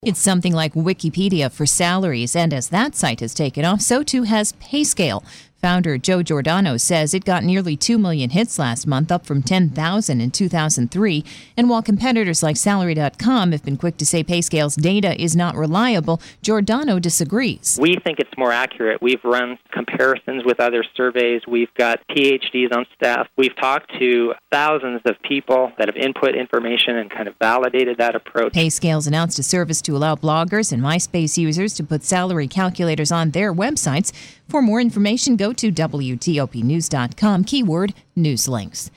It's something like Wikipedia for salaries, and as that site has taken off, so too has PayScale. Founder Joe Giordano says it got nearly 2 million hits last month, up from 10,000 in 2003. And while competitors like Salary.com have been quick to say PayScale's data is not reliable, Giordano disagrees. We think it's more accurate. We've run comparisons with other surveys. We've got PhDs on staff. We've talked to thousands of people that have input information and kind of validated that approach. PayScale's announced a service to allow bloggers and MySpace users to put salary calculators on their websites. For more information, go to WTOPnews.com, keyword newslinks.